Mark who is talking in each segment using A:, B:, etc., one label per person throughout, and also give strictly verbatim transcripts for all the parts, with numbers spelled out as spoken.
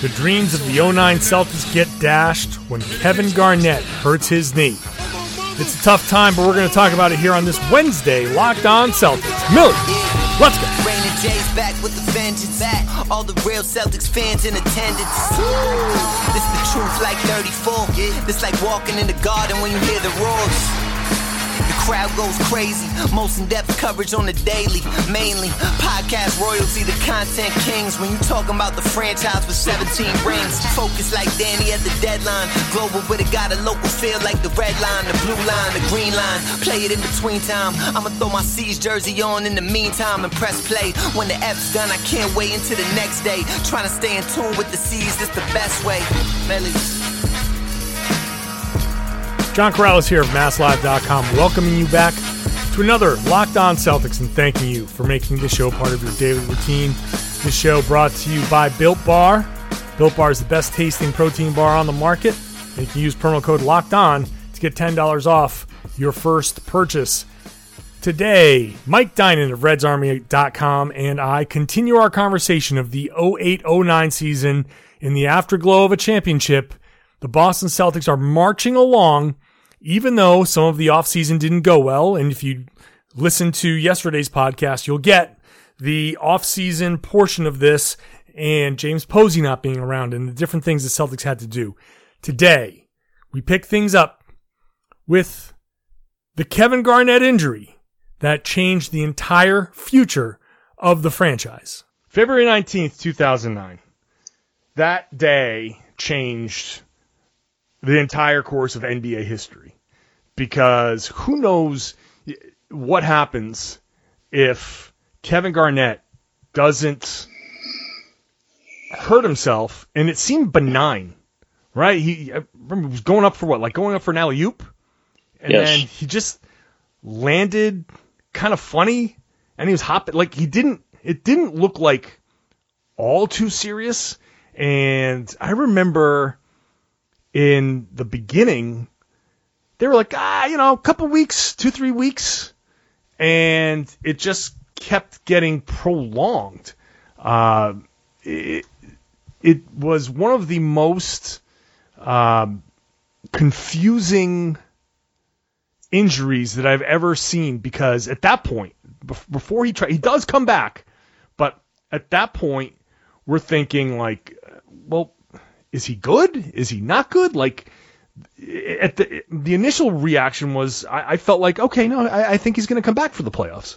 A: The dreams of the oh nine Celtics get dashed when Kevin Garnett hurts his knee. It's a tough time, but we're going to talk about it here on this Wednesday Locked On Celtics. Millie, let's go.
B: Raymond J's back with the vengeance. Back. All the real Celtics fans in attendance. This the truth like thirty-four. This like walking in the garden when you hear the roars. The crowd goes crazy. Most in-depth coverage on the daily. Mainly podcast royalty, the content kings. When you talking about the franchise with seventeen rings. Focus like Danny at the deadline. Global, but it got a local feel like the red line, the blue line, the green line. Play it in between time. I'ma throw my C's jersey on in the meantime and press play. When the F's done, I can't wait until the next day. Trying to stay in tune with the C's, that's the best way. Melly.
A: John Corrales here of Mass Live dot com, welcoming you back to another Locked On Celtics and thanking you for making this show part of your daily routine. This show brought to you by Built Bar. Built Bar is the best tasting protein bar on the market. And you can use promo code Locked On to get ten dollars off your first purchase. Today, Mike Dinan of Reds Army dot com and I continue our conversation of the oh eight oh nine season in the afterglow of a championship. The Boston Celtics are marching along, even though some of the offseason didn't go well. And if you listen to yesterday's podcast, you'll get the offseason portion of this and James Posey not being around and the different things the Celtics had to do. Today, we pick things up with the Kevin Garnett injury that changed the entire future of the franchise. February nineteenth, two thousand nine. That day changed the entire course of N B A history, because who knows what happens if Kevin Garnett doesn't hurt himself, and it seemed benign, right? He, I remember he was going up for what, like going up for an alley-oop, and
C: yes.
A: then he just landed kind of funny, and he was hopping, like he didn't, it didn't look like all too serious, and I remember in the beginning, they were like, ah, you know, a couple weeks, two, three weeks, and it just kept getting prolonged. Uh, it, it was one of the most um, confusing injuries that I've ever seen, because at that point, before he tried, he does come back, but at that point, we're thinking like, well, is he good? Is he not good? Like, at the the initial reaction was, I, I felt like, okay, no, I, I think he's going to come back for the playoffs.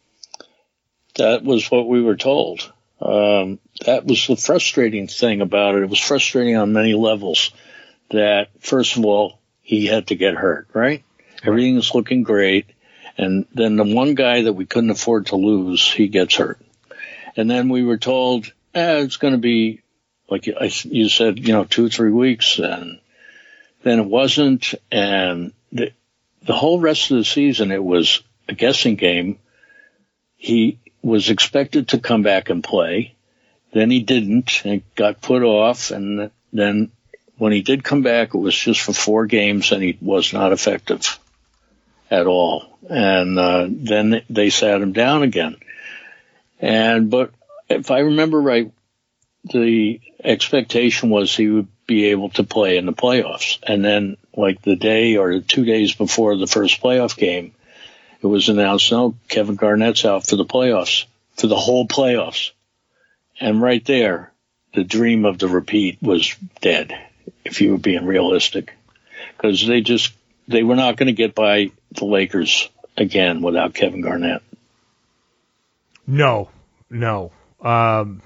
C: That was what we were told. Um, that was the frustrating thing about it. It was frustrating on many levels. That, first of all, he had to get hurt, right? Everything is looking great. And then the one guy that we couldn't afford to lose, he gets hurt. And then we were told, eh, it's going to be, like you said, you know, two, three weeks, and then it wasn't. And the, the whole rest of the season, it was a guessing game. He was expected to come back and play. Then he didn't, and got put off. And then when he did come back, it was just for four games, and he was not effective at all. And uh, then they sat him down again. And but if I remember right, the expectation was he would be able to play in the playoffs. And then, like the day or two days before the first playoff game, it was announced, no, Kevin Garnett's out for the playoffs, for the whole playoffs. And right there, the dream of the repeat was dead, if you were being realistic. Because they just, they were not going to get by the Lakers again without Kevin Garnett.
A: No, no. Um...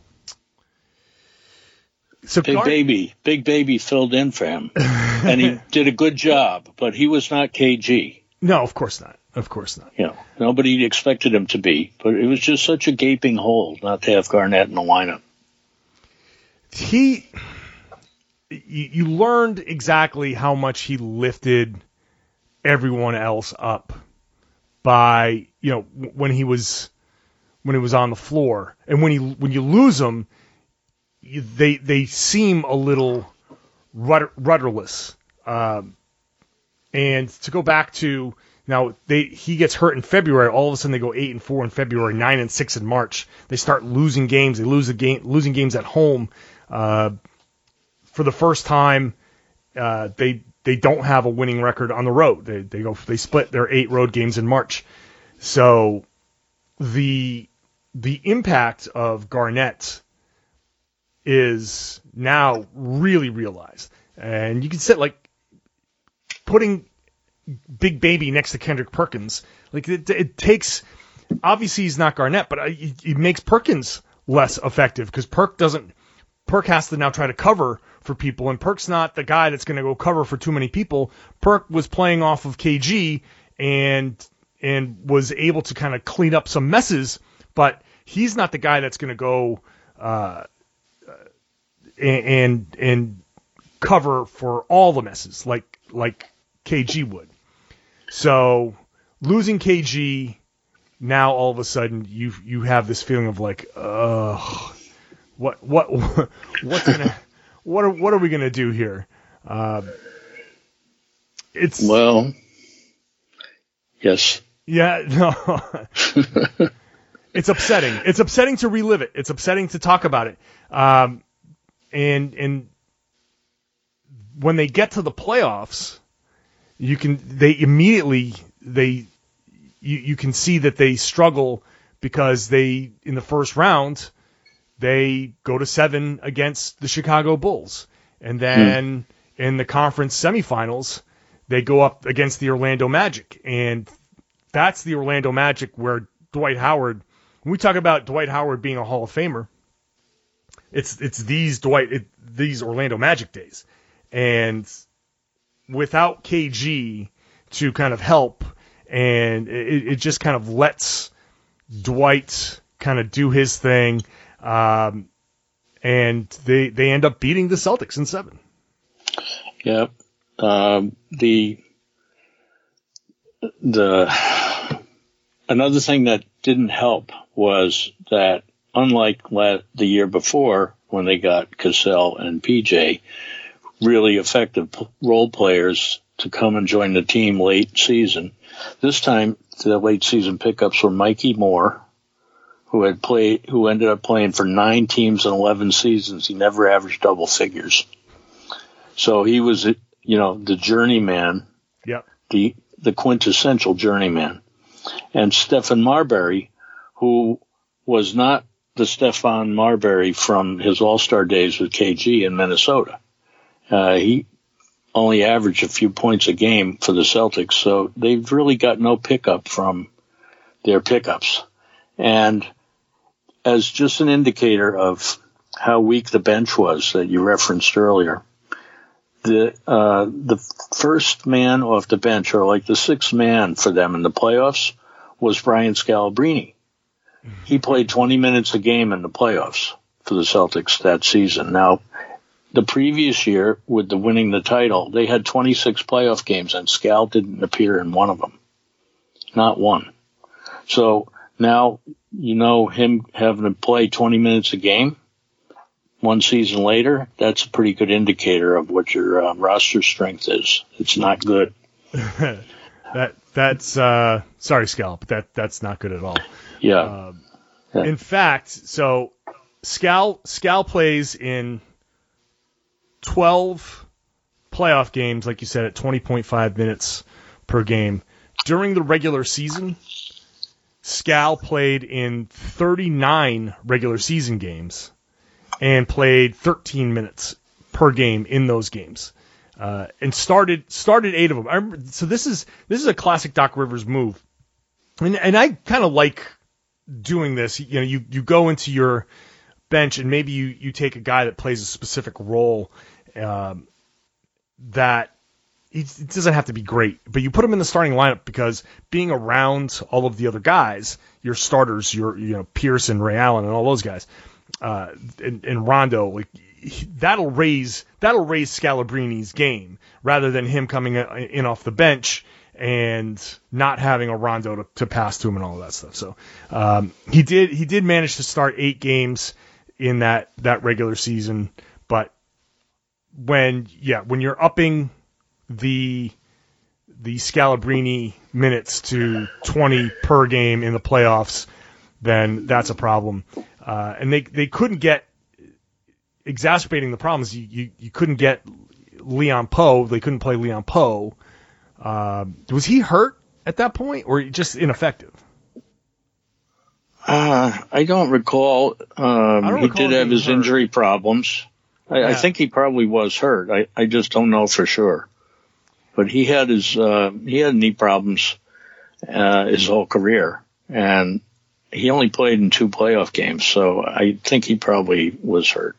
A: So
C: Big
A: Gar-
C: Baby, Big Baby filled in for him, and he did a good job, but he was not K G.
A: No, of course not. Of course not.
C: You know, nobody expected him to be, but it was just such a gaping hole not to have Garnett in the lineup.
A: He, you, you learned exactly how much he lifted everyone else up by, you know, when he was when he was on the floor, and when he when you lose him, they they seem a little rudder, rudderless. Um, and to go back to now, they he gets hurt in February. All of a sudden, they go eight and four in February, nine and six in March. They start losing games. They lose the game, losing games at home. Uh, for the first time, uh, they they don't have a winning record on the road. They they go they split their eight road games in March. So the the impact of Garnett is now really realized. And you can say, like, putting Big Baby next to Kendrick Perkins, like, it, it takes, obviously he's not Garnett, but it, it makes Perkins less effective because Perk doesn't, Perk has to now try to cover for people, and Perk's not the guy that's going to go cover for too many people. Perk was playing off of K G and and was able to kind of clean up some messes, but he's not the guy that's going to go uh, and and cover for all the messes like like K G would. So losing K G, now all of a sudden you you have this feeling of like, ugh, what what what's gonna what are what are we gonna do here? Uh, it's
C: well, yes,
A: yeah, no. It's upsetting. It's upsetting to relive it. It's upsetting to talk about it. Um, and and when they get to the playoffs, you can they immediately they you you can see that they struggle because they in the first round they go to seven against the Chicago Bulls, and then hmm. in the conference semifinals they go up against the Orlando Magic, and that's the Orlando Magic where Dwight Howard. When we talk about Dwight Howard being a Hall of Famer, it's it's these Dwight it, these Orlando Magic days, and without K G to kind of help, and it, it just kind of lets Dwight kind of do his thing, um, and they they end up beating the Celtics in seven.
C: Yep. Um, the the another thing that didn't help was that, unlike la- the year before when they got Cassell and P J, really effective p- role players to come and join the team late season, this time the late season pickups were Mikey Moore, who had played, who ended up playing for nine teams in eleven seasons. He never averaged double figures, so he was, you know, the journeyman,
A: yep.
C: the the quintessential journeyman. And Stephen Marbury, who was not the Stephon Marbury from his All-Star days with K G in Minnesota. Uh, he only averaged a few points a game for the Celtics, so they've really got no pickup from their pickups. And as just an indicator of how weak the bench was that you referenced earlier, the uh, the first man off the bench, or like the sixth man for them in the playoffs, was Brian Scalabrine. He played twenty minutes a game in the playoffs for the Celtics that season. Now, the previous year, with the winning the title, they had twenty-six playoff games, and Scal didn't appear in one of them. Not one. So now, you know, him having to play twenty minutes a game one season later, that's a pretty good indicator of what your uh, roster strength is. It's not good.
A: that That's, uh, sorry, Scal, but that, that's not good at all.
C: Yeah.
A: Uh,
C: yeah.
A: In fact, so Scal, Scal plays in twelve playoff games, like you said, at twenty point five minutes per game. During the regular season, Scal played in thirty-nine regular season games and played thirteen minutes per game in those games. Uh, and started started eight of them. I remember, so this is this is a classic Doc Rivers move, and and I kind of like doing this. You know, you, you go into your bench and maybe you, you take a guy that plays a specific role um, that he, it doesn't have to be great, but you put him in the starting lineup because being around all of the other guys, your starters, your you know Pearson, Ray Allen, and all those guys, uh, and, and Rondo, like. That'll raise that'll raise Scalabrine's game rather than him coming in off the bench and not having a Rondo to, to pass to him and all of that stuff. So um, he did he did manage to start eight games in that, that regular season, but when yeah when you're upping the the Scalabrine minutes to twenty per game in the playoffs, then that's a problem. Uh, and they they couldn't get exacerbating the problems. You, you, you couldn't get Leon Powe. They couldn't play Leon Powe. Uh, was he hurt at that point, or just ineffective?
C: Uh, I don't recall. Um, I don't he recall did have his hurt. injury problems. I, yeah. I think he probably was hurt. I, I just don't know for sure. But he had his uh, he had knee problems uh, his whole career, and he only played in two playoff games. So I think he probably was hurt.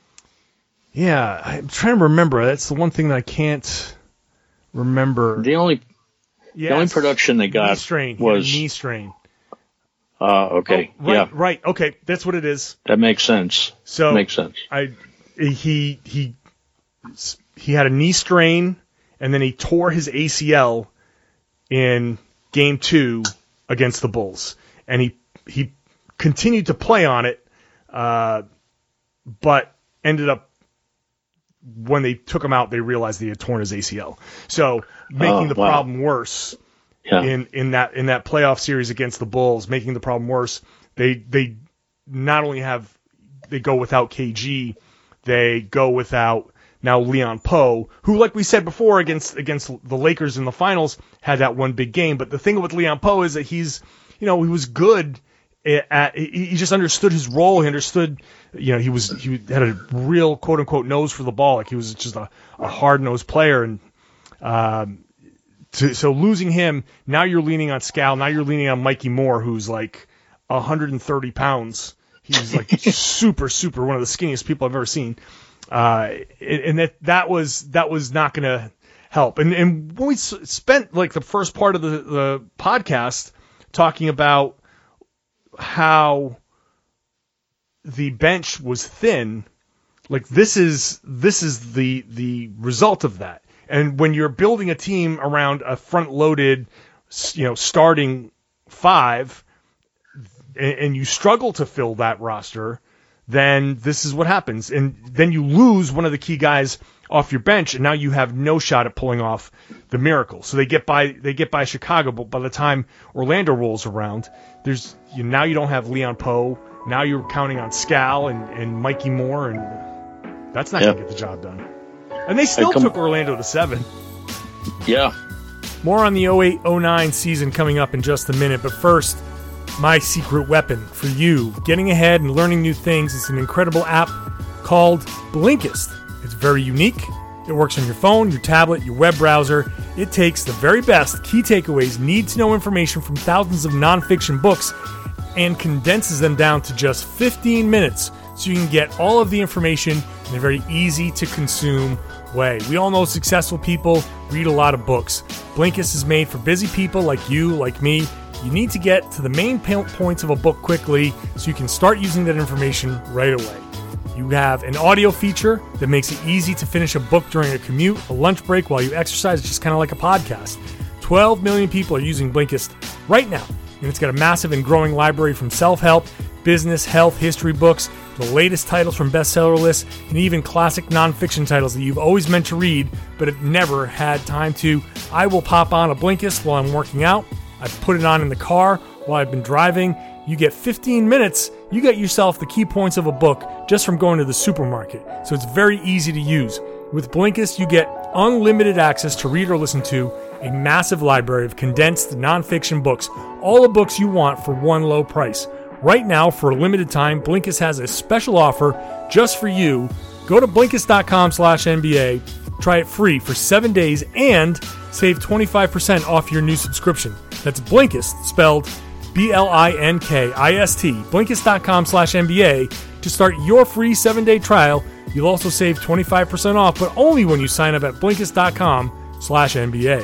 A: Yeah, I'm trying to remember. That's the one thing that I can't remember.
C: The only yes. the only production they got
A: knee strain.
C: was
A: knee strain.
C: Uh, okay.
A: Oh, right,
C: yeah.
A: Right. Okay. That's what it is.
C: That makes sense.
A: So
C: makes sense.
A: I, he, he, he had a knee strain, and then he tore his A C L in game two against the Bulls. And he, he continued to play on it, uh, but ended up, when they took him out, they realized that he had torn his A C L. So making oh, the wow. problem worse. Yeah. In, in that in that playoff series against the Bulls, making the problem worse, they they not only have they go without K G, they go without now Leon Powe, who, like we said before, against against the Lakers in the finals, had that one big game. But the thing with Leon Powe is that he's, you know, he was good at, he just understood his role. He understood, you know, he was he had a real quote unquote nose for the ball. Like he was just a, a hard nosed player, and um. To, so losing him, now you're leaning on Scal. Now you're leaning on Mikey Moore, who's like one hundred thirty pounds. He's like super, super one of the skinniest people I've ever seen. Uh, and that that was that was not going to help. And and when we spent like the first part of the, the podcast talking about how the bench was thin, like this is this is the the result of that. And when you're building a team around a front-loaded, you know, starting five, and, and you struggle to fill that roster, then this is what happens. And then you lose one of the key guys off your bench, and now you have no shot at pulling off the miracle. So they get by they get by Chicago, but by the time Orlando rolls around, there's you now you don't have Leon Powe. Now you're counting on Scal and, and Mikey Moore, and that's not yep. going to get the job done. And they still com- took Orlando to seven.
C: Yeah.
A: More on the oh eight oh nine season coming up in just a minute. But first, my secret weapon for you getting ahead and learning new things is an incredible app called Blinkist. It's very unique. It works on your phone, your tablet, your web browser. It takes the very best key takeaways, need-to-know information from thousands of nonfiction books and condenses them down to just fifteen minutes so you can get all of the information in a very easy-to-consume way. We all know successful people read a lot of books. Blinkist is made for busy people like you, like me. You need to get to the main points of a book quickly so you can start using that information right away. You have an audio feature that makes it easy to finish a book during a commute, a lunch break, while you exercise. It's just kind of like a podcast. twelve million people are using Blinkist right now, and it's got a massive and growing library from self-help, business, health, history books, the latest titles from bestseller lists, and even classic nonfiction titles that you've always meant to read but have never had time to. I will pop on a Blinkist while I'm working out. I've put it on in the car while I've been driving. You get fifteen minutes. You get yourself the key points of a book just from going to the supermarket. So it's very easy to use. With Blinkist, you get unlimited access to read or listen to a massive library of condensed nonfiction books, all the books you want for one low price. Right now, for a limited time, Blinkist has a special offer just for you. Go to Blinkist.com slash NBA, try it free for seven days, and save twenty-five percent off your new subscription. That's Blinkist, spelled B L I N K I S T, Blinkist.com slash NBA to start your free seven-day trial. You'll also save twenty-five percent off, but only when you sign up at Blinkist.com slash NBA.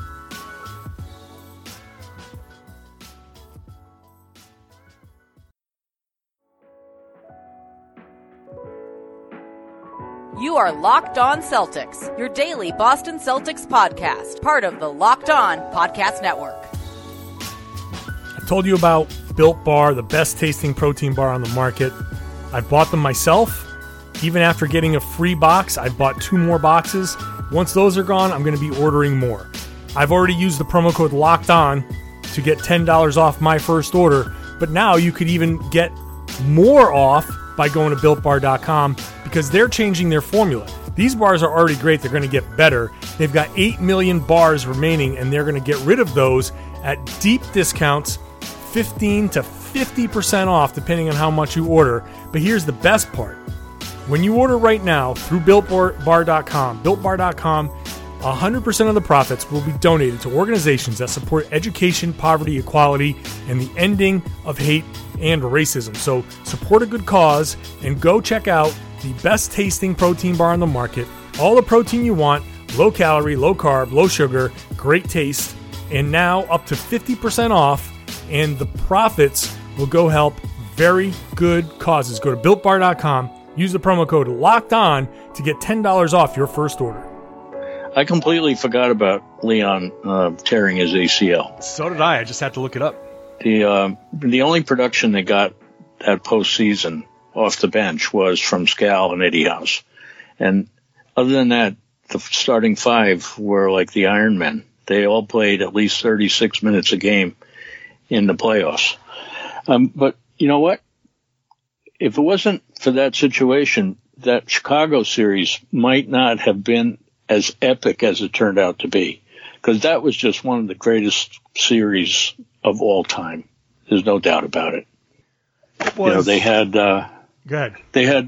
D: You are Locked On Celtics, your daily Boston Celtics podcast, part of the Locked On Podcast Network.
A: I told you about Built Bar, the best tasting protein bar on the market. I've bought them myself. Even after getting a free box, I've bought two more boxes. Once those are gone, I'm going to be ordering more. I've already used the promo code Locked On to get ten dollars off my first order, but now you could even get more off by going to built bar dot com. because they're changing their formula. These bars are already great. They're going to get better. They've got eight million bars remaining, and they're going to get rid of those at deep discounts, fifteen to fifty percent off, depending on how much you order. But here's the best part. When you order right now through built bar dot com, built bar dot com, one hundred percent of the profits will be donated to organizations that support education, poverty, equality, and the ending of hate and racism. So support a good cause and go check out the best tasting protein bar on the market. All the protein you want, low calorie, low carb, low sugar, great taste, and now up to fifty percent off, and the profits will go help very good causes. Go to built bar dot com, use the promo code LOCKEDON to get ten dollars off your first order.
C: I completely forgot about Leon uh, tearing his A C L.
E: So did I. I just had to look it up.
C: The uh, the only production they got that postseason off the bench was from Scal and Eddie House. And other than that, the starting five were like the Iron Men. They all played at least thirty-six minutes a game in the playoffs. Um, but you know what? If it wasn't for that situation, that Chicago series might not have been as epic as it turned out to be, because that was just one of the greatest series of all time. There's no doubt about it.
E: it was,
C: you know, they had, uh,
E: go ahead.
C: They had,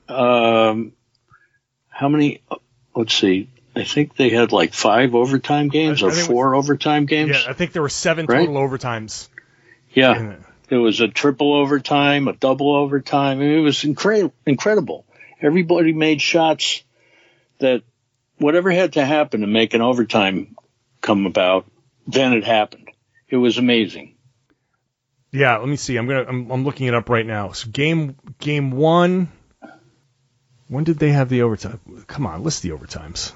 C: um, how many, let's see, I think they had like five overtime games I, or I four was, overtime games.
E: Yeah, I think there were seven
C: right?
E: total overtimes.
C: Yeah. There was a triple overtime, a double overtime. I mean, it was incre- incredible. Everybody made shots that whatever had to happen to make an overtime come about, then it happened. It was amazing.
E: Yeah, let me see. I'm gonna. I'm, I'm looking it up right now. So game game one. When did they have the overtime? Come on, list the overtimes.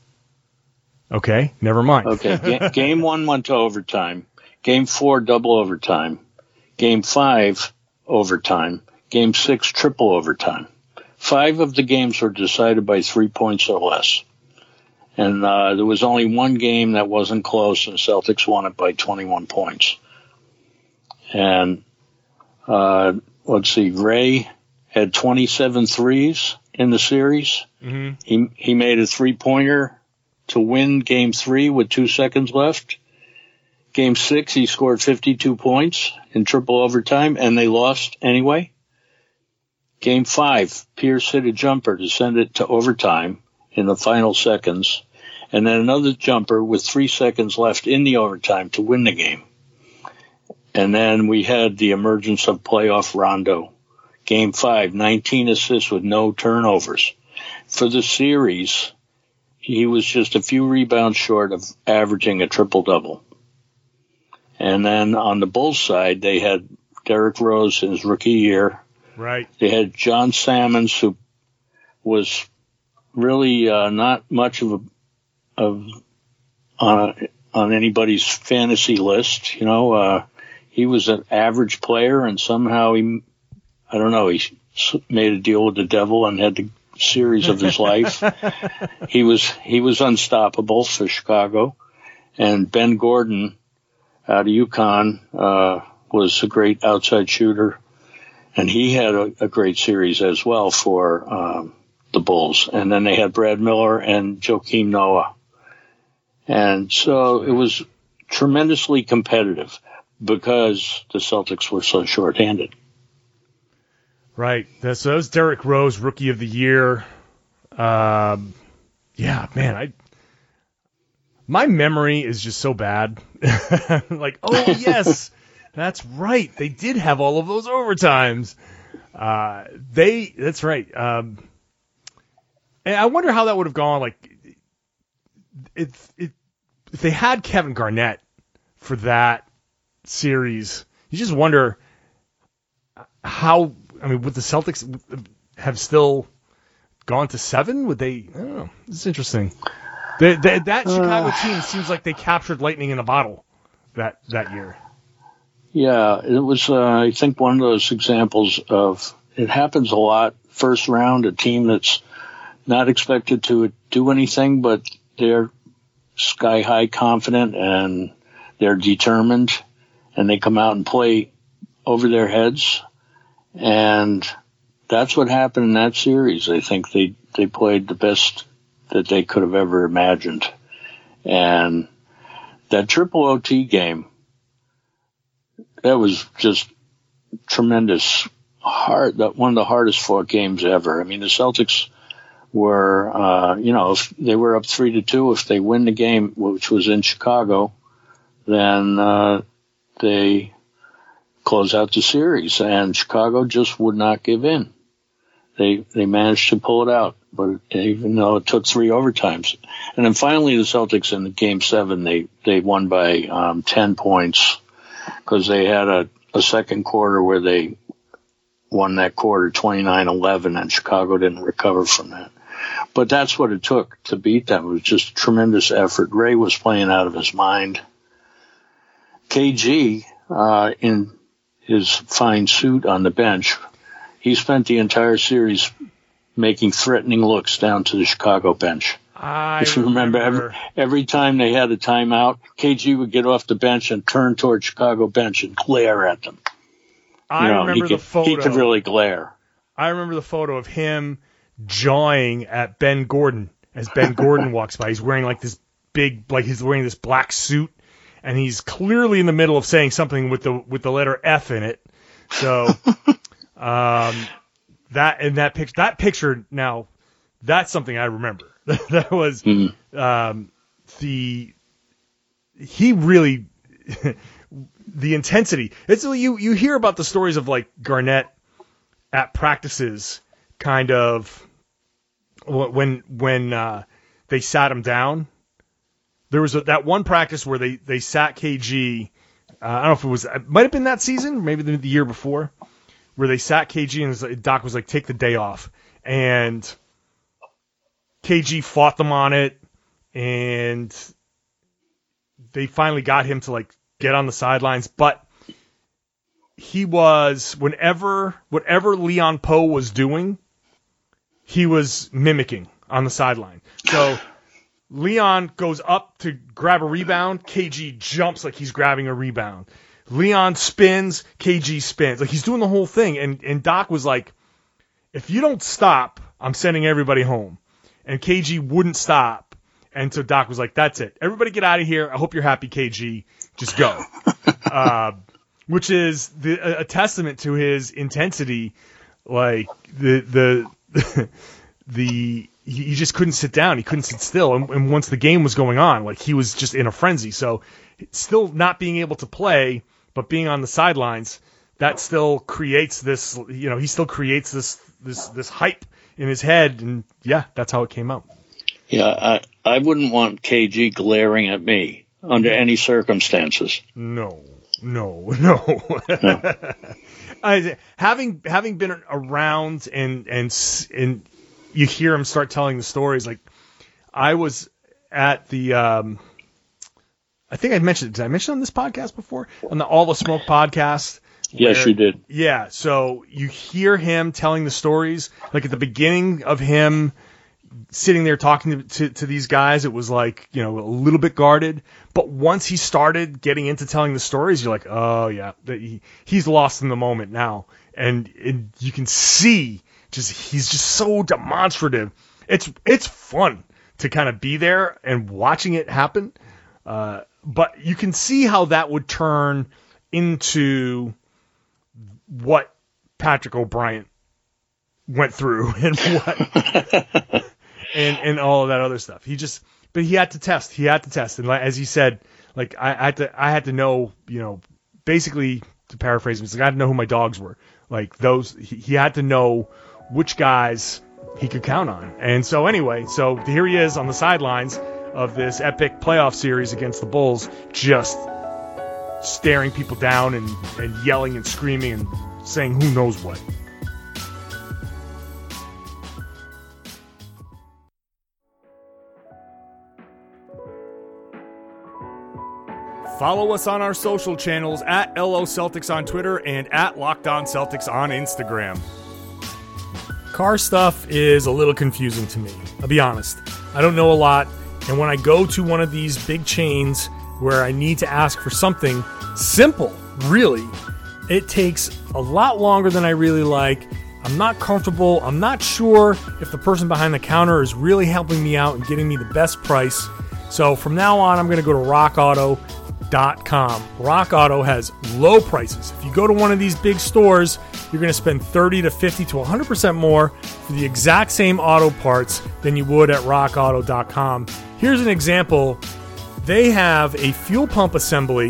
E: Okay, never mind.
C: Okay, Ga- game one went to overtime. Game four, double overtime. Game five, overtime. Game six, triple overtime. Five of the games were decided by three points or less. And uh, there was only one game that wasn't close, and the Celtics won it by twenty-one points. And uh, let's see, Ray had twenty-seven threes in the series.
E: Mm-hmm.
C: He he made a three-pointer to win Game three with two seconds left. Game six, he scored fifty-two points in triple overtime, and they lost anyway. Game five, Pierce hit a jumper to send it to overtime in the final seconds, and then another jumper with three seconds left in the overtime to win the game. And then we had the emergence of playoff Rondo. Game five, nineteen assists with no turnovers. For the series, he was just a few rebounds short of averaging a triple-double. And then on the Bulls side, they had Derrick Rose in his rookie year.
E: Right.
C: They had John Salmons, who was really uh, not much of a of on a, on anybody's fantasy list. You know, uh, he was an average player, and somehow he, I don't know, he made a deal with the devil and had the series of his life. He was he was unstoppable for Chicago, and Ben Gordon out of UConn uh, was a great outside shooter, and he had a, a great series as well for um, the Bulls. And then they had Brad Miller and Joakim Noah. And so it was tremendously competitive because the Celtics were so shorthanded.
E: Right. So that was Derrick Rose, Rookie of the Year. Um, yeah, man, I my memory is just so bad. Like, oh, yes, that's right. They did have all of those overtimes. Uh, they, that's right. Um, and I wonder how that would have gone. Like, if, if, if they had Kevin Garnett for that series, you just wonder how, I mean, would the Celtics have still gone to seven? Would they, I don't know. It's interesting. The, the, that Chicago uh, team seems like they captured lightning in a bottle that, that year.
C: Yeah, it was, uh, I think, one of those examples of, it happens a lot, first round, a team that's not expected to do anything, but they're sky-high confident and they're determined, and they come out and play over their heads, and that's what happened in that series. I think they, they played the best that they could have ever imagined. And that triple O T game, that was just tremendous, hard, that one of the hardest fought games ever. I mean, the Celtics were, uh, you know, if they were up three to two, if they win the game, which was in Chicago, then, uh, they close out the series, and Chicago just would not give in. They, they managed to pull it out, but even though it took three overtimes. And then finally the Celtics in the game seven, they, they won by, um, ten points because they had a, a second quarter where they won that quarter twenty-nine eleven, and Chicago didn't recover from that. But that's what it took to beat them. It was just a tremendous effort. Ray was playing out of his mind. K G, uh, in his fine suit on the bench, he spent the entire series making threatening looks down to the Chicago bench.
E: I
C: if you remember,
E: remember.
C: Every, every time they had a timeout, K G would get off the bench and turn toward Chicago bench and glare at them.
E: I
C: you know,
E: remember
C: he could,
E: the photo.
C: He could really glare.
E: I remember the photo of him jawing at Ben Gordon as Ben Gordon walks by. He's wearing like this big, like he's wearing this black suit, and he's clearly in the middle of saying something with the with the letter F in it. So, um, that and that picture, that picture now, that's something I remember. That was
C: mm-hmm.
E: um, the he really the intensity. It's you you hear about the stories of like Garnett at practices, kind of when when uh, they sat him down. There was a, that one practice where they, they sat K G. Uh, I don't know if it was, it might have been that season, maybe the, the year before, where they sat K G and was like, Doc was like, take the day off. And K G fought them on it, and they finally got him to like get on the sidelines. But he was, whenever, whatever Leon Poe was doing, he was mimicking on the sideline. So Leon goes up to grab a rebound. K G jumps like he's grabbing a rebound. Leon spins. K G spins. Like he's doing the whole thing. And, and Doc was like, if you don't stop, I'm sending everybody home. And K G wouldn't stop. And so Doc was like, that's it. Everybody get out of here. I hope you're happy, K G. Just go. uh, which is the, a, a testament to his intensity. Like the, the, the, he just couldn't sit down. He couldn't sit still. And, and once the game was going on, like he was just in a frenzy. So still not being able to play, but being on the sidelines, that still creates this, you know, he still creates this, this, this hype in his head. And yeah, that's how it came out.
C: Yeah. I, I wouldn't want K G glaring at me under any circumstances.
E: No, no, no.
C: no.
E: I, having, having been around and, and, and, you hear him start telling the stories. Like I was at the, um, I think I mentioned, did I mention on this podcast before? On the All the Smoke podcast?
C: Yes,
E: where,
C: you did.
E: Yeah. So you hear him telling the stories, like at the beginning of him sitting there talking to, to, to these guys, it was like, you know, a little bit guarded. But once he started getting into telling the stories, you're like, oh yeah, he, he's lost in the moment now. And, and you can see, Just he's just so demonstrative. It's it's fun to kind of be there and watching it happen. Uh, but you can see how that would turn into what Patrick O'Brien went through and what and and all of that other stuff. He just but he had to test. He had to test. And as he said, like I, I had to I had to know, you know, basically to paraphrase him, he's like, I had to know who my dogs were. Like those he, he had to know which guys he could count on. And so anyway, so here he is on the sidelines of this epic playoff series against the Bulls, just staring people down and, and yelling and screaming and saying who knows what. Follow us on our social channels at L O Celtics on Twitter and at Locked On Celtics on Instagram.
A: Car stuff is a little confusing to me. I'll be honest. I don't know a lot, and when I go to one of these big chains where I need to ask for something simple, really, it takes a lot longer than I really like. I'm not comfortable. I'm not sure if the person behind the counter is really helping me out and getting me the best price. So from now on, I'm going to go to rock auto dot com. Rock Auto has low prices. If you go to one of these big stores, you're going to spend thirty to fifty to one hundred percent more for the exact same auto parts than you would at rock auto dot com. Here's an example. They have a fuel pump assembly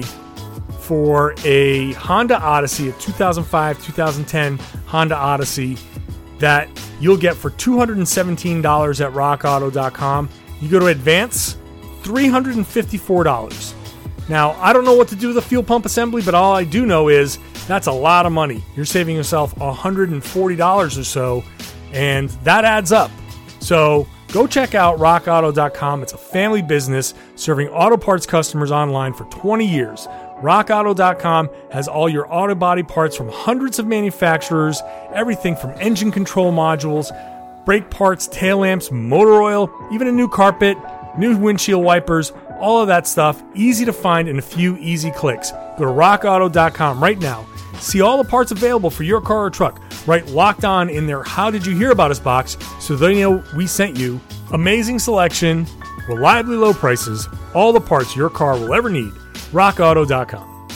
A: for a Honda Odyssey, a two thousand five, two thousand ten Honda Odyssey that you'll get for two hundred seventeen dollars at rock auto dot com. You go to Advance, three hundred fifty-four dollars. Now, I don't know what to do with a fuel pump assembly, but all I do know is that's a lot of money. You're saving yourself one hundred forty dollars or so, and that adds up. So go check out rock auto dot com. It's a family business serving auto parts customers online for twenty years. rock auto dot com has all your auto body parts from hundreds of manufacturers, everything from engine control modules, brake parts, tail lamps, motor oil, even a new carpet, new windshield wipers, all of that stuff, easy to find in a few easy clicks. Go to rock auto dot com right now. See all the parts available for your car or truck. Write Locked On in their How Did You Hear About Us box so they know we sent you. Amazing selection, reliably low prices, all the parts your car will ever need. rock auto dot com.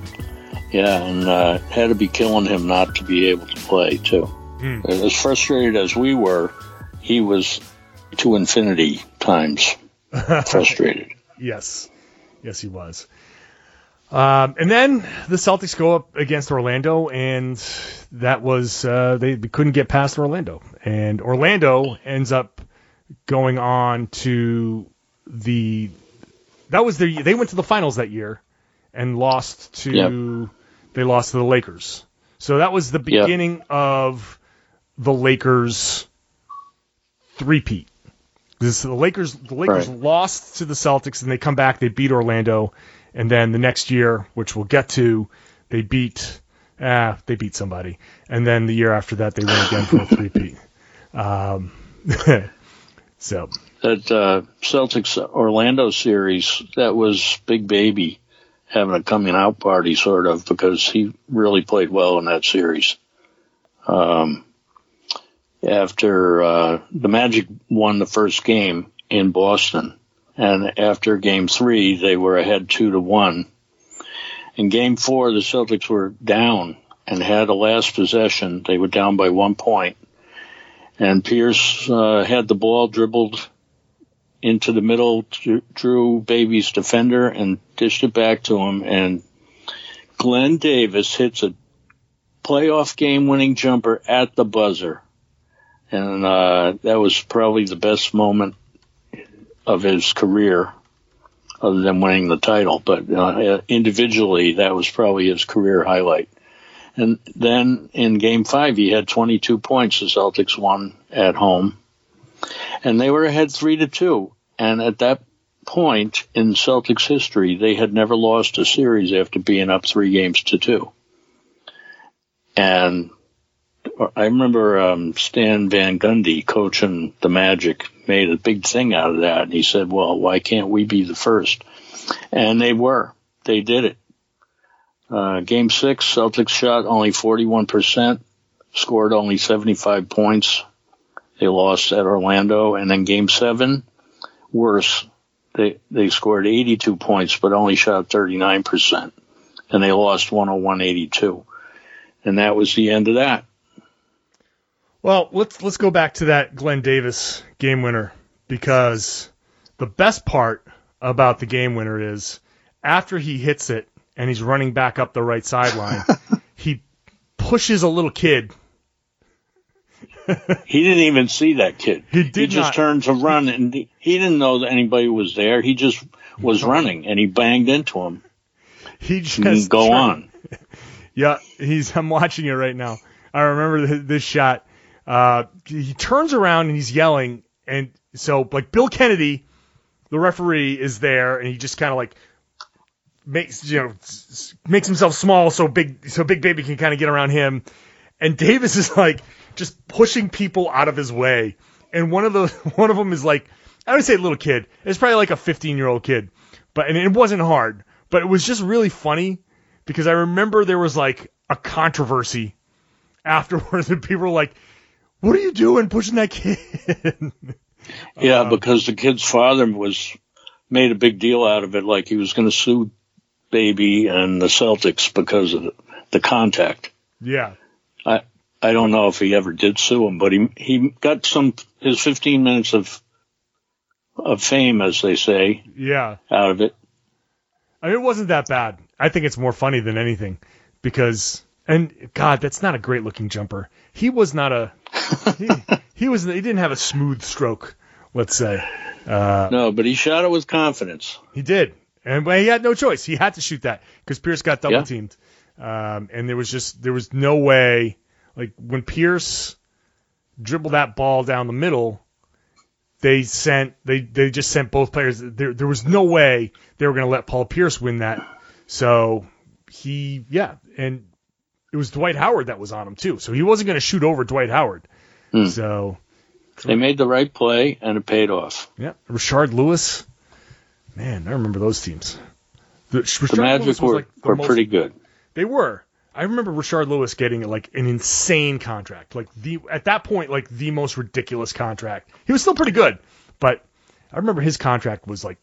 C: Yeah, and uh, had to be killing him not to be able to play, too. Hmm. As frustrated as we were, he was to infinity times frustrated.
E: Yes. Yes, he was. Um, and then the Celtics go up against Orlando, and that was, uh, they, they couldn't get past Orlando. And Orlando ends up going on to the, that was the, they went to the finals that year and lost to, yep. they lost to the Lakers. So that was the beginning yep. of the Lakers three-peat. This, the Lakers, the Lakers right. lost to the Celtics, and they come back. They beat Orlando, and then the next year, which we'll get to, they beat, ah, they beat somebody, and then the year after that, they win again for a three-peat. Um, so
C: that uh, Celtics Orlando series, that was Big Baby having a coming out party, sort of, because he really played well in that series. Um. After uh, the Magic won the first game in Boston, and after game three, they were ahead two to one. In game four, the Celtics were down and had a last possession. They were down by one point, and Pierce uh, had the ball dribbled into the middle, drew Baby's defender, and dished it back to him. And Glenn Davis hits a playoff game-winning jumper at the buzzer. And uh, that was probably the best moment of his career, other than winning the title. But uh, individually, that was probably his career highlight. And then in Game five, he had twenty-two points. The Celtics won at home. And they were ahead three to two. And at that point in Celtics history, they had never lost a series after being up three games to two. And I remember um, Stan Van Gundy, coaching the Magic, made a big thing out of that. And he said, well, why can't we be the first? And they were. They did it. Uh, game six, Celtics shot only forty-one percent, scored only seventy-five points. They lost at Orlando. And then game seven, worse. They, they scored eighty-two points, but only shot thirty-nine percent. And they lost one oh one eighty-two. And that was the end of that.
E: Well, let's let's go back to that Glenn Davis game winner, because the best part about the game winner is after he hits it and he's running back up the right sideline, he pushes a little kid.
C: He didn't even see that kid.
E: He did
C: He just
E: not.
C: turned to run, and he, he didn't know that anybody was there. He just was running, and he banged into him.
E: He just
C: and go
E: turned.
C: on.
E: Yeah, he's. I'm watching it right now. I remember this shot. Uh, he turns around and he's yelling, and so like Bill Kennedy, the referee, is there, and he just kind of like makes you know makes himself small so big so Big Baby can kind of get around him, and Davis is like just pushing people out of his way, and one of the one of them is like, I would say a little kid, it's probably like a fifteen year old kid, but and it wasn't hard, but it was just really funny because I remember there was like a controversy afterwards, and people were like, "What are you doing, pushing that kid?"
C: Yeah,
E: um,
C: because the kid's father was made a big deal out of it, like he was going to sue Baby and the Celtics because of the, the contact.
E: Yeah.
C: I I don't know if he ever did sue him, but he he got some his fifteen minutes of of fame, as they say,
E: yeah,
C: out of it.
E: I mean, it wasn't that bad. I think it's more funny than anything because, and God, that's not a great looking jumper. He was not a he, he was he didn't have a smooth stroke, let's say. Uh,
C: no, but he shot it with confidence.
E: He did. And but he had no choice. He had to shoot that because Pierce got double teamed. Yeah. Um, and there was just there was no way. Like when Pierce dribbled that ball down the middle, they sent they, they just sent both players. There there was no way they were going to let Paul Pierce win that. So he yeah, and it was Dwight Howard that was on him too. So he wasn't going to shoot over Dwight Howard. Hmm. So
C: they made the right play and it paid off.
E: Yeah, Rashard Lewis. Man, I remember those teams. The,
C: the Magic were, like the were most, pretty good.
E: They were. I remember Rashard Lewis getting like an insane contract. Like the at that point, like the most ridiculous contract. He was still pretty good, but I remember his contract was like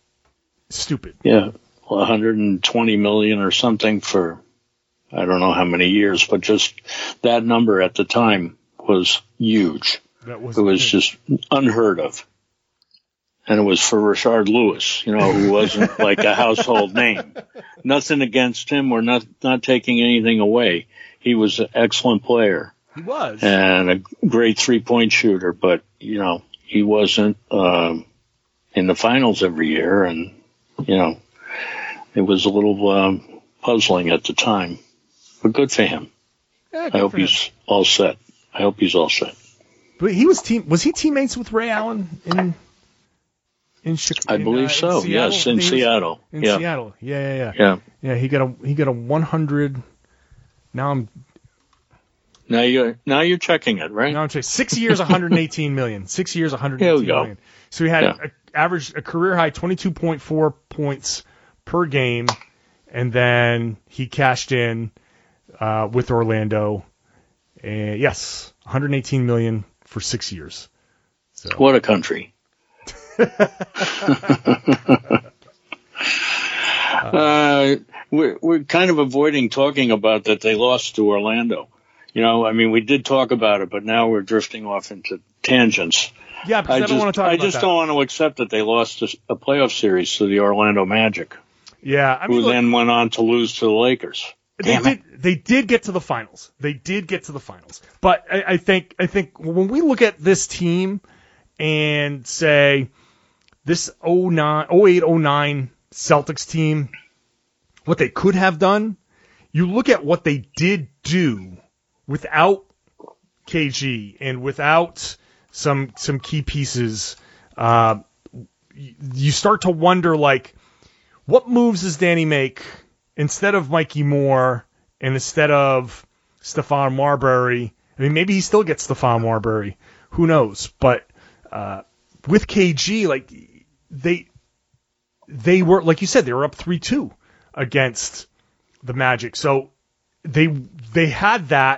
E: stupid.
C: Yeah, well, one hundred twenty million dollars or something for I don't know how many years, but just that number at the time was huge. That was it was just unheard of. And it was for Rashard Lewis, you know, who wasn't like a household name. Nothing against him or not not taking anything away. He was an excellent player.
E: He was.
C: And a great three-point shooter, but, you know, he wasn't um, in the finals every year. And, you know, it was a little um, puzzling at the time. But good for him.
E: Yeah,
C: I hope he's
E: him.
C: all set. I hope he's all set.
E: But he was team. Was he teammates with Ray Allen in... In Chicago,
C: I believe uh, so.
E: In
C: yes, in Seattle.
E: In
C: yeah.
E: Seattle. Yeah, yeah, yeah.
C: Yeah.
E: Yeah, he got a he got a one hundred. Now I'm.
C: Now you're now you're checking it, right?
E: Now I'm checking. Six years, one hundred eighteen million. Six years, one hundred eighteen
C: Here we
E: million.
C: go.
E: So he had
C: yeah.
E: a, average a career high twenty-two point four points per game, and then he cashed in uh, with Orlando. And yes, one hundred eighteen million for six years. So.
C: What a country. uh, we're, we're kind of avoiding talking about that they lost to Orlando. You know, I mean, we did talk about it, but now we're drifting off into tangents.
E: Yeah, because I, I don't
C: just,
E: want to talk
C: I
E: about
C: just
E: that.
C: don't want to accept that they lost a, a playoff series to the Orlando Magic.
E: Yeah, I mean,
C: who
E: look,
C: then went on to lose to the Lakers.
E: They
C: Damn
E: did.
C: it.
E: They did get to the finals. They did get to the finals. But I, I think I think when we look at this team and say this oh eight oh nine Celtics team, what they could have done, you look at what they did do without K G and without some some key pieces. Uh, you start to wonder, like, what moves does Danny make instead of Mikey Moore and instead of Stephon Marbury? I mean, maybe he still gets Stephon Marbury. Who knows? But uh, with K G, like, they they were, like you said, they were up three two against the Magic. So they they had that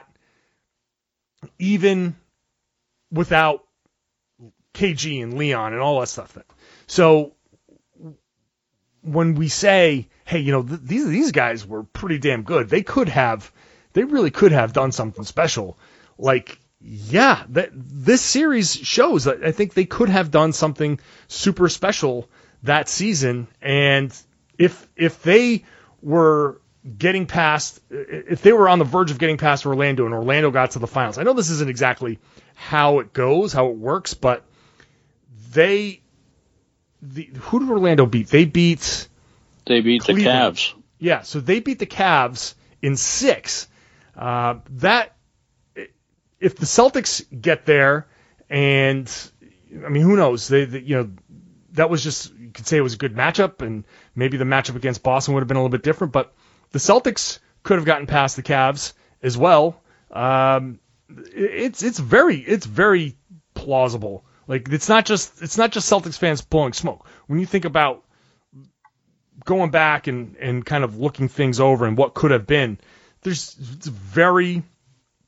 E: even without K G and Leon and all that stuff. So when we say, hey, you know, th- these these guys were pretty damn good, they could have, they really could have done something special. Like, yeah, that this series shows that I think they could have done something super special that season. And if if they were getting past, if they were on the verge of getting past Orlando and Orlando got to the finals, I know this isn't exactly how it goes, how it works, but they, the, who did Orlando beat? They beat
C: They beat
E: Cleveland.
C: the Cavs.
E: Yeah, so they beat the Cavs in six. Uh, that, if the Celtics get there, and I mean, who knows? They, they, you know, that was just, you could say it was a good matchup, and maybe the matchup against Boston would have been a little bit different, but the Celtics could have gotten past the Cavs as well. Um, it's it's very it's very plausible. Like, it's not just it's not just Celtics fans blowing smoke. When you think about going back and, and kind of looking things over and what could have been, there's it's very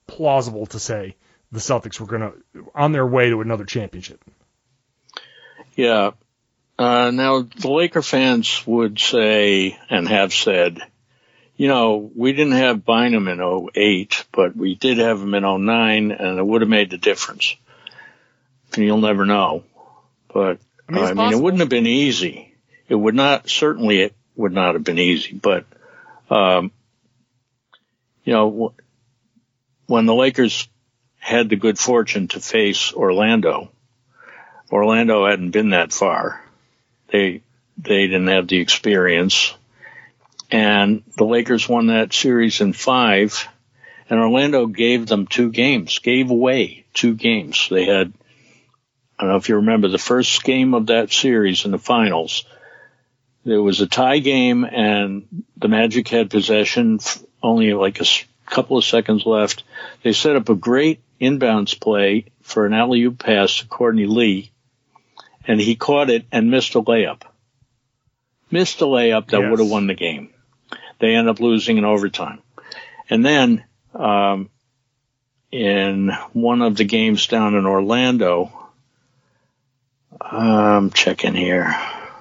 E: plausible to say the Celtics were going to on their way to another championship.
C: Yeah. Uh, now, the Laker fans would say and have said, you know, we didn't have Bynum in oh eight, but we did have him in oh nine, and it would have made the difference. And you'll never know. But,
E: I mean,
C: uh, I mean, it wouldn't have been easy. It would not, certainly it would not have been easy. But, um, you know, when the Lakers had the good fortune to face Orlando, Orlando hadn't been that far. They they didn't have the experience. And the Lakers won that series in five, and Orlando gave them two games, gave away two games. They had, I don't know if you remember, the first game of that series in the finals, there was a tie game, and the Magic had possession, only like a couple of seconds left. They set up a great inbounds play for an alley-oop pass to Courtney Lee, and he caught it and missed a layup. Missed a layup that
E: Yes.
C: would have won the game. They end up losing in overtime. And then um, in one of the games down in Orlando, I'm checking here.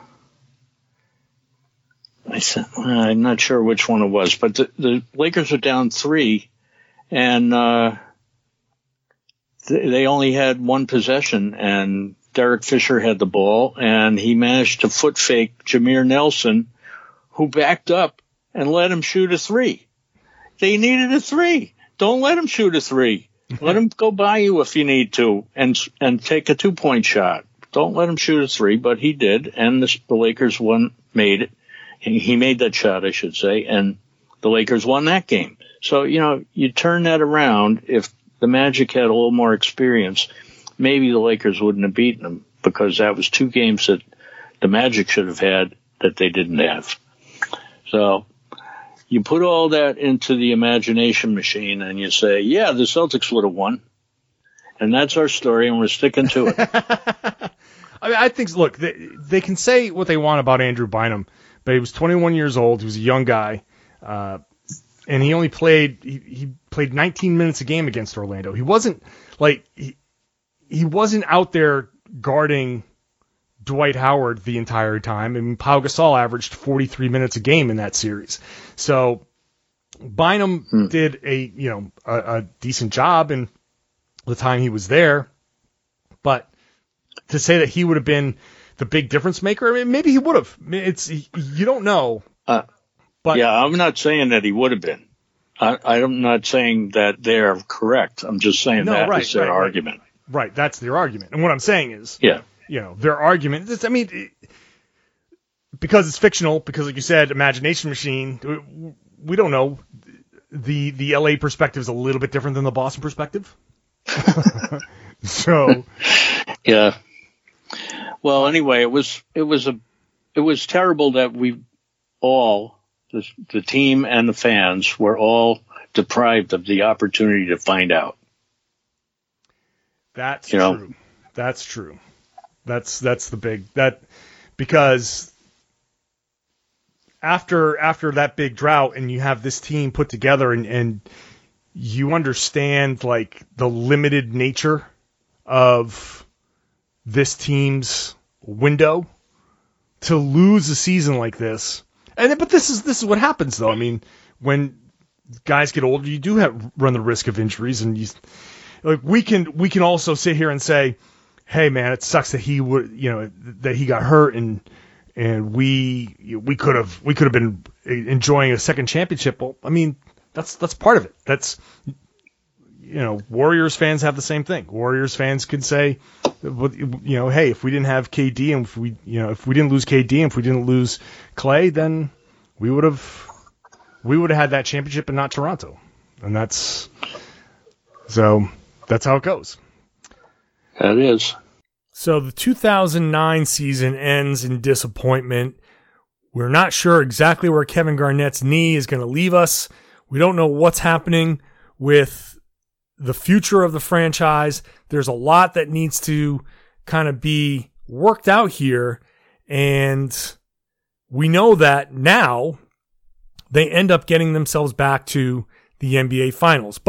C: I said, I'm not sure which one it was, but the, the Lakers are down three, and uh, th- they only had one possession, and Derek Fisher had the ball, and he managed to foot fake Jameer Nelson, who backed up and let him shoot a three. They needed a three. Don't let him shoot a three. Let him go by you if you need to, and and take a two-point shot. Don't let him shoot a three, but he did, and the, the Lakers won, made it. He, he made that shot, I should say, and the Lakers won that game. So, you know, you turn that around. If the Magic had a little more experience, maybe the Lakers wouldn't have beaten them, because that was two games that the Magic should have had that they didn't have. So you put all that into the imagination machine and you say, yeah, the Celtics would have won. And that's our story, and we're sticking to it.
E: I mean, I think, look, they, they can say what they want about Andrew Bynum, but he was twenty-one years old. He was a young guy, uh, and he only played he, he played nineteen minutes a game against Orlando. He wasn't like he, he wasn't out there guarding Dwight Howard the entire time. I mean, Pau Gasol averaged forty-three minutes a game in that series. So Bynum hmm. did a you know a, a decent job in the time he was there, but to say that he would have been the big difference maker, I mean, maybe he would have. It's you don't know.
C: Uh, but yeah, I'm not saying that he would have been. I, I'm not saying that they're correct. I'm just saying
E: no,
C: that
E: right,
C: is their
E: right,
C: argument.
E: Right. right, that's their argument. And what I'm saying is,
C: yeah,
E: you know, their argument. Is, I mean, it, because it's fictional. Because, like you said, imagination machine. We don't know. The the L A perspective is a little bit different than the Boston perspective. So,
C: yeah. Well, anyway, it was it was a it was terrible that we all the the team and the fans were all deprived of the opportunity to find out.
E: That's
C: you
E: true.
C: Know?
E: That's true. That's that's the big that because after after that big drought and you have this team put together and, and you understand like the limited nature of this team's window to lose a season like this. And but this is this is what happens though. I mean, when guys get older, you do have run the risk of injuries, and you like we can we can also sit here and say, hey man, it sucks that he would you know that he got hurt and and we we could have we could have been enjoying a second championship. Well, I mean, that's that's part of it. That's you know, Warriors fans have the same thing. Warriors fans could say, you know, hey, if we didn't have K D and if we, you know, if we didn't lose K D and if we didn't lose Clay, then we would have, we would have had that championship and not Toronto. And that's, so that's how it goes.
C: That is.
A: So the two thousand nine season ends in disappointment. We're not sure exactly where Kevin Garnett's knee is going to leave us. We don't know what's happening with the future of the franchise. There's a lot that needs to kind of be worked out here. And we know that now they end up getting themselves back to the N B A Finals. But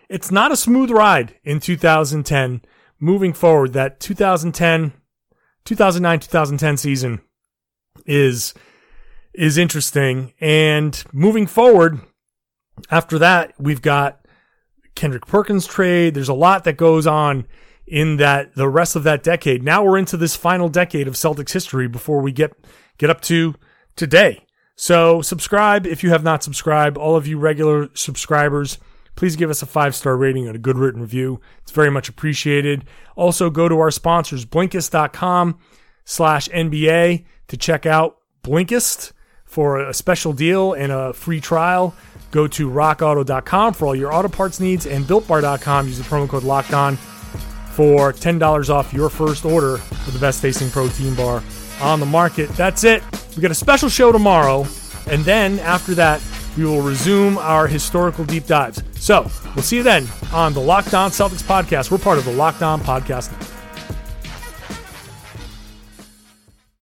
A: it's not a smooth ride in two thousand ten. Moving forward, that two thousand ten, two thousand nine, two thousand ten season is is interesting. And moving forward, after that, we've got Kendrick Perkins trade. There's a lot that goes on in that the rest of that decade. Now we're into this final decade of Celtics history before we get get up to today. So subscribe if you have not subscribed. All of you regular subscribers, please give us a five-star rating and a good written review. It's very much appreciated. Also, go to our sponsors, Blinkist.com slash NBA to check out Blinkist for a special deal and a free trial. Go to rock auto dot com for all your auto parts needs, and built bar dot com. Use the promo code LOCKEDON for ten dollars off your first order of the best tasting protein bar on the market. That's it. We got a special show tomorrow, and then after that, we will resume our historical deep dives. So we'll see you then on the Locked On Celtics podcast. We're part of the Locked On Podcast Network.